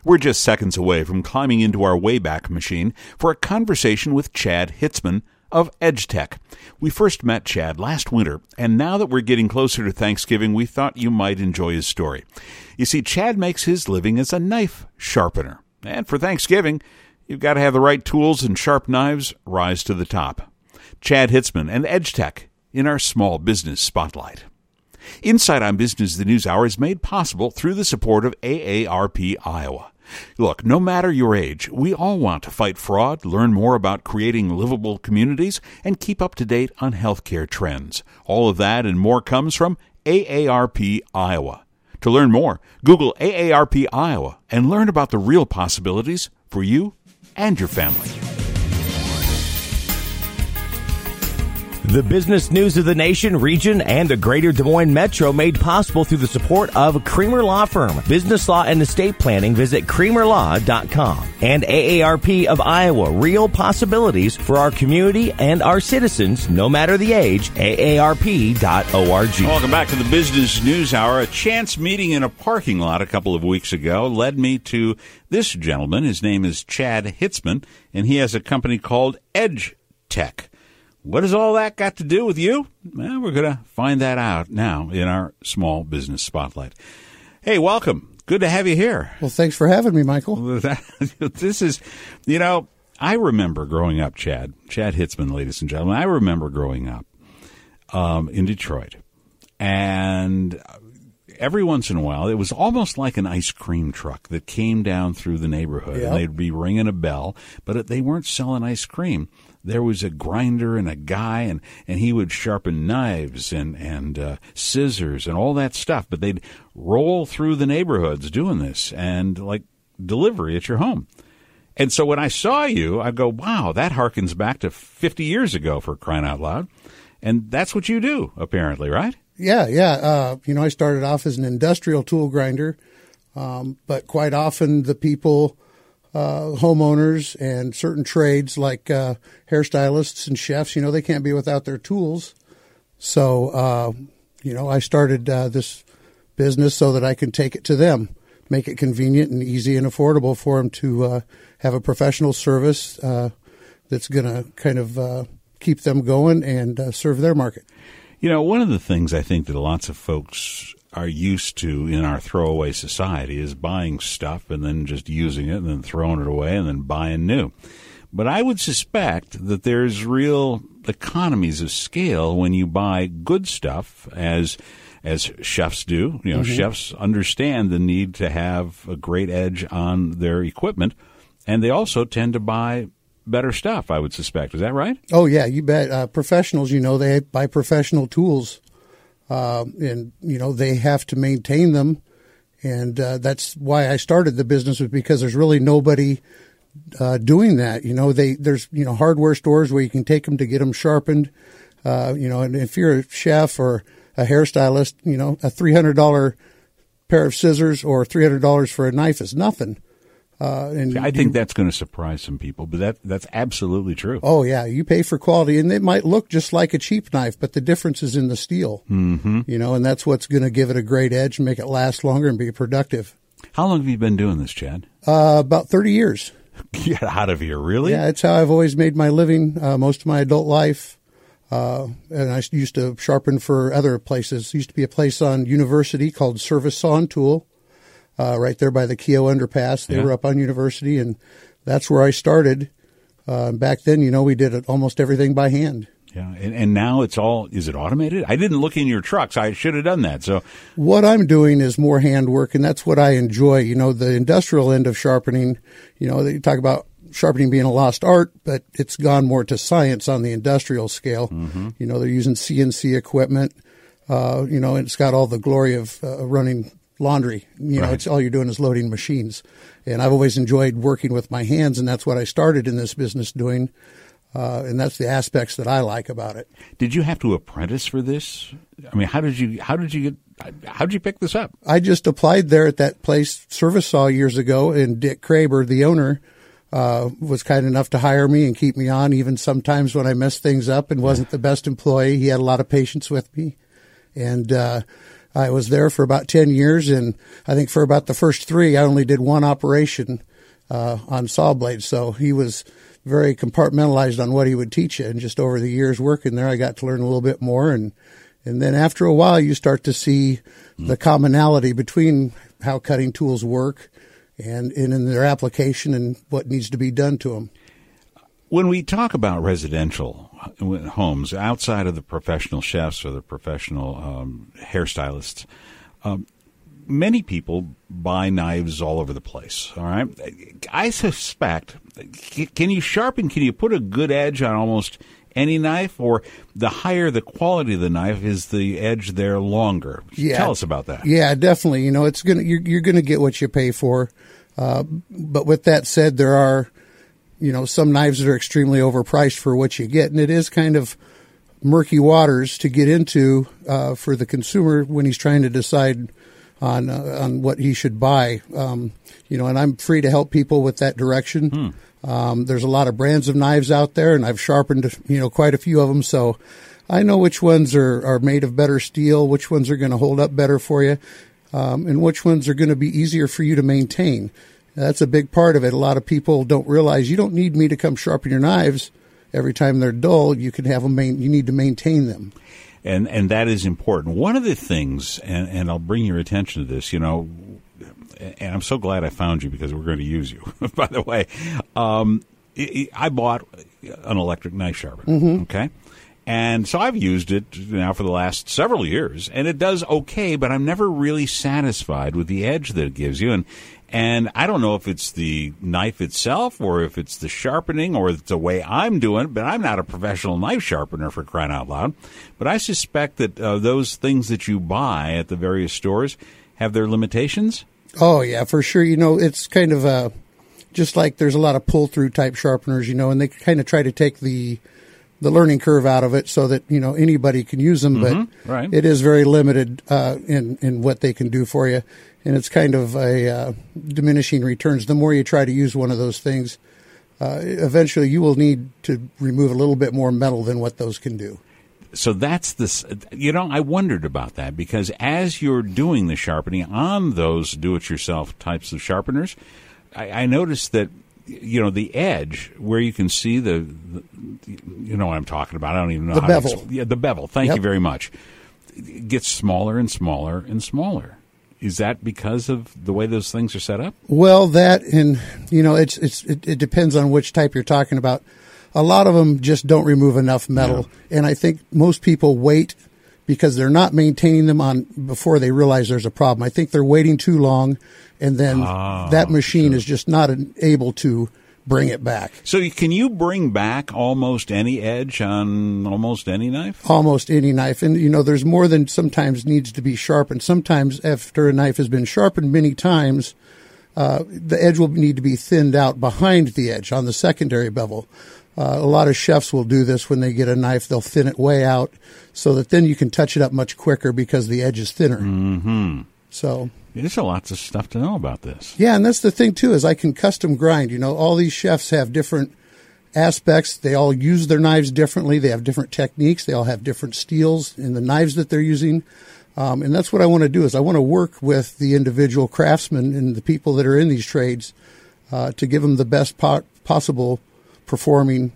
We're just seconds away from climbing into our Wayback Machine for a conversation with Chad Hitzman of EdgeTech. We first met Chad last winter, and now that we're getting closer to Thanksgiving, we thought you might enjoy his story. You see, Chad makes his living as a knife sharpener. And for Thanksgiving, you've got to have the right tools, and sharp knives rise to the top. Chad Hitzman and EdgeTech in our Small Business Spotlight. Inside on Business the News Hour is made possible through the support of AARP Iowa. Look, no matter your age, we all want to fight fraud, learn more about creating livable communities, and keep up to date on healthcare trends. All of that and more comes from AARP Iowa. To learn more, Google AARP Iowa and learn about the real possibilities for you and your family. The business news of the nation, region, and the greater Des Moines Metro made possible through the support of Creamer Law Firm. Business law and estate planning, visit creamerlaw.com. And AARP of Iowa, real possibilities for our community and our citizens, no matter the age, AARP.org. Welcome back to the Business News Hour. A chance meeting in a parking lot a couple of weeks ago led me to this gentleman. His name is Chad Hitzman, and he has a company called EdgeTech. What has all that got to do with you? Well, we're going to find that out now in our Small Business Spotlight. Hey, welcome. Good to have you here. Well, thanks for having me, Michael. This is, I remember growing up, Chad Hitzman, ladies and gentlemen. I remember growing up in Detroit. And every once in a while, it was almost like an ice cream truck that came down through the neighborhood. Yep. And they'd be ringing a bell, but they weren't selling ice cream. There was a grinder and a guy, and he would sharpen knives and scissors and all that stuff. But they'd roll through the neighborhoods doing this and like delivery at your home. And so when I saw you, I go, wow, that harkens back to 50 years ago, for crying out loud. And that's what you do, apparently, right? Yeah. I started off as an industrial tool grinder, but quite often the people, homeowners and certain trades like hairstylists and chefs, they can't be without their tools. So, I started this business so that I can take it to them, make it convenient and easy and affordable for them to have a professional service that's going to kind of keep them going and serve their market. One of the things I think that lots of folks are used to in our throwaway society is buying stuff and then just using it and then throwing it away and then buying new. But I would suspect that there's real economies of scale when you buy good stuff, as chefs do. Mm-hmm. Chefs understand the need to have a great edge on their equipment, and they also tend to buy better stuff, I would suspect. Is that right? Oh, yeah, you bet. Professionals, they buy professional tools. And they have to maintain them. And that's why I started the business, was because there's really nobody doing that. There's hardware stores where you can take them to get them sharpened. And if you're a chef or a hairstylist, a $300 pair of scissors or $300 for a knife is nothing. I think that's going to surprise some people, but that's absolutely true. Oh, yeah. You pay for quality, and it might look just like a cheap knife, but the difference is in the steel. Mm-hmm. And that's what's going to give it a great edge and make it last longer and be productive. How long have you been doing this, Chad? About 30 years. Get out of here, really? Yeah, it's how I've always made my living most of my adult life. And I used to sharpen for other places. There used to be a place on University called Service Saw and Tool. Right there by the Keogh Underpass. They were up on University, and that's where I started. Back then, we did almost everything by hand. Yeah, and now is it automated? I didn't look in your trucks. I should have done that. So what I'm doing is more handwork, and that's what I enjoy. The industrial end of sharpening, they talk about sharpening being a lost art, but it's gone more to science on the industrial scale. Mm-hmm. They're using CNC equipment, and it's got all the glory of running laundry. Right. It's all you're doing is loading machines. And I've always enjoyed working with my hands, and that's what I started in this business doing. And that's the aspects that I like about it. Did you have to apprentice for this? I mean, how did you pick this up? I just applied there at that place, Service Saw, years ago, and Dick Kraber, the owner, was kind enough to hire me and keep me on, even sometimes when I messed things up and wasn't the best employee. He had a lot of patience with me. And I was there for about 10 years, and I think for about the first 3, I only did one operation on saw blades. So he was very compartmentalized on what he would teach you. And just over the years working there, I got to learn a little bit more. And then after a while, you start to see the commonality between how cutting tools work and in their application and what needs to be done to them. When we talk about residential homes outside of the professional chefs or the professional hairstylists, many people buy knives all over the place, all right? I suspect, can you put a good edge on almost any knife, or the higher the quality of the knife is the edge there longer? Yeah. Tell us about that. Yeah, definitely. It's you're going to get what you pay for. But with that said, there are, some knives that are extremely overpriced for what you get, and it is kind of murky waters to get into for the consumer when he's trying to decide on what he should buy. And I'm free to help people with that direction. There's a lot of brands of knives out there, and I've sharpened, quite a few of them. So I know which ones are made of better steel, which ones are going to hold up better for you, and which ones are going to be easier for you to maintain. That's a big part of it. A lot of people don't realize you don't need me to come sharpen your knives every time they're dull. You can have them. You need to maintain them. And that is important. One of the things, and I'll bring your attention to this, and I'm so glad I found you because we're going to use you, by the way. I bought an electric knife sharpener, okay? And so I've used it now for the last several years, and it does okay, but I'm never really satisfied with the edge that it gives you. And I don't know if it's the knife itself or if it's the sharpening or it's the way I'm doing it, but I'm not a professional knife sharpener, for crying out loud. But I suspect that those things that you buy at the various stores have their limitations. Oh, yeah, for sure. It's kind of just like there's a lot of pull-through type sharpeners, and they kind of try to take the learning curve out of it so that, anybody can use them. But right. It is very limited in what they can do for you. And it's kind of a diminishing returns. The more you try to use one of those things, eventually you will need to remove a little bit more metal than what those can do. So that's this, I wondered about that because as you're doing the sharpening on those do-it-yourself types of sharpeners, I noticed that, the edge where you can see the you know what I'm talking about. I don't even know the how bevel. The bevel. Thank you very much. It gets smaller and smaller and smaller. Is that because of the way those things are set up? Well, that and it depends on which type you're talking about. A lot of them just don't remove enough metal, and I think most people wait because they're not maintaining them on before they realize there's a problem. I think they're waiting too long, and then that machine is just not able to bring it back. So can you bring back almost any edge on almost any knife? Almost any knife. And, there's more than sometimes needs to be sharpened. Sometimes after a knife has been sharpened many times, the edge will need to be thinned out behind the edge on the secondary bevel. A lot of chefs will do this when they get a knife. They'll thin it way out so that then you can touch it up much quicker because the edge is thinner. Mm-hmm. So there's lots of stuff to know about this. Yeah, and that's the thing, too, is I can custom grind. All these chefs have different aspects. They all use their knives differently. They have different techniques. They all have different steels in the knives that they're using. And that's what I want to do is I want to work with the individual craftsmen and the people that are in these trades to give them the best possible performing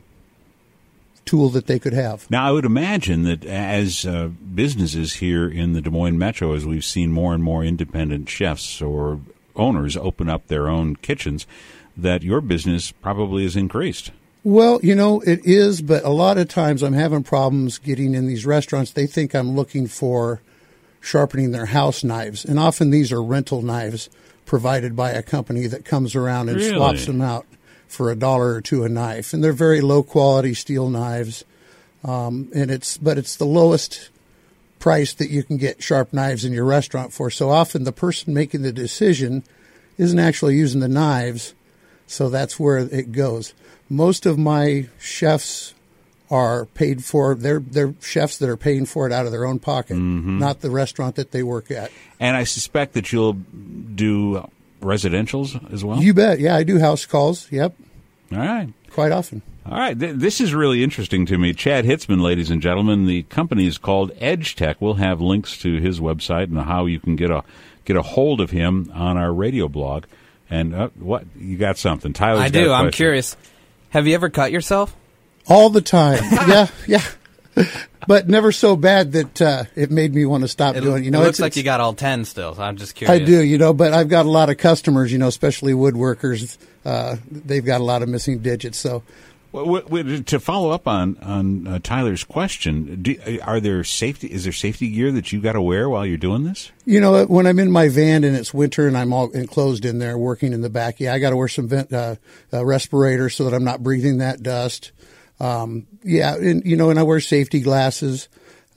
tool that they could have. Now, I would imagine that as businesses here in the Des Moines Metro, as we've seen more and more independent chefs or owners open up their own kitchens, that your business probably has increased. Well, it is, but a lot of times I'm having problems getting in these restaurants. They think I'm looking for sharpening their house knives, and often these are rental knives provided by a company that comes around and swaps them out for $1 or $2 a knife, and they're very low quality steel knives. And it's the lowest price that you can get sharp knives in your restaurant for. So often the person making the decision isn't actually using the knives, so that's where it goes. Most of my chefs are paid for. They're chefs that are paying for it out of their own pocket, not the restaurant that they work at. And I suspect that you'll do residentials as well? You bet. Yeah, I do house calls. Yep. All right. Quite often. All right, this is really interesting to me. Chad Hitzman, ladies and gentlemen, the company is called EdgeTech. We'll have links to his website and how you can get a hold of him on our radio blog. And what you got something? Tyler's I do. I'm curious. Have you ever cut yourself? All the time. Yeah. But never so bad that it made me want to stop doing it. It looks like you got all 10 still, so I'm just curious. I do, but I've got a lot of customers, especially woodworkers. They've got a lot of missing digits, so... To follow up on Tyler's question, is there safety gear that you got to wear while you're doing this? When I'm in my van and it's winter and I'm all enclosed in there working in the back, I got to wear some respirator so that I'm not breathing that dust. And I wear safety glasses.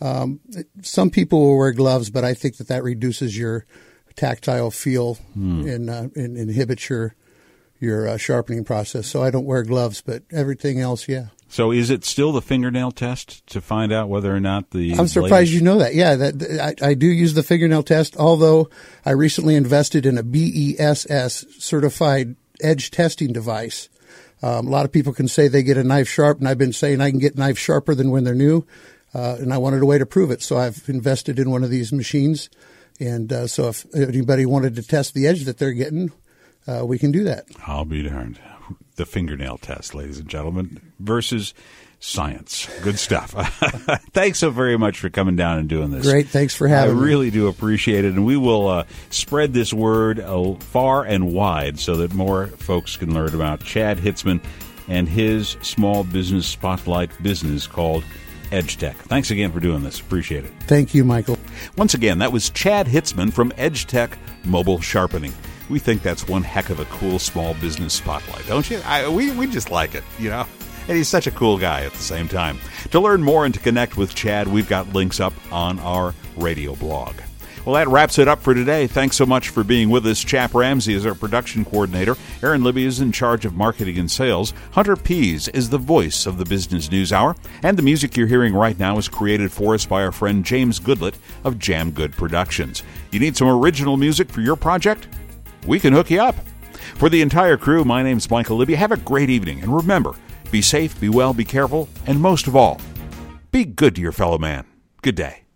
Some people will wear gloves, but I think that reduces your tactile feel and inhibits your sharpening process. So I don't wear gloves, but everything else, yeah. So is it still the fingernail test to find out whether or not the... I'm surprised you know that. Yeah, I do use the fingernail test, although I recently invested in a BESS certified edge testing device. A lot of people can say they get a knife sharp, and I've been saying I can get knives sharper than when they're new, and I wanted a way to prove it. So I've invested in one of these machines, and so if anybody wanted to test the edge that they're getting... we can do that. I'll be darned. The fingernail test, ladies and gentlemen, versus science. Good stuff. Thanks so very much for coming down and doing this. Great. Thanks for having me. I really do appreciate it. And we will spread this word far and wide so that more folks can learn about Chad Hitzman and his small business spotlight business called EdgeTech. Thanks again for doing this. Appreciate it. Thank you, Michael. Once again, that was Chad Hitzman from EdgeTech Mobile Sharpening. We think that's one heck of a cool small business spotlight, don't you? We just like it, And he's such a cool guy at the same time. To learn more and to connect with Chad, we've got links up on our radio blog. Well, that wraps it up for today. Thanks so much for being with us. Chap Ramsey is our production coordinator. Aaron Libby is in charge of marketing and sales. Hunter Pease is the voice of the Business News Hour. And the music you're hearing right now is created for us by our friend James Goodlett of Jam Good Productions. You need some original music for your project? We can hook you up. For the entire crew, my name's Michael Libby. Have a great evening. And remember, be safe, be well, be careful, and most of all, be good to your fellow man. Good day.